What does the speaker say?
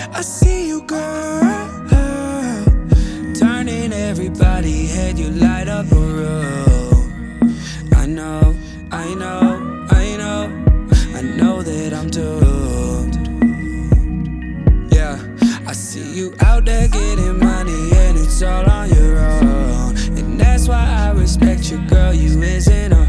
I see you, girl, turning everybody head. You light up a room. I know, I know, I know, I know that I'm doomed. Yeah, I see you out there getting money and it's all on your own. And that's why I respect you, girl, you isn't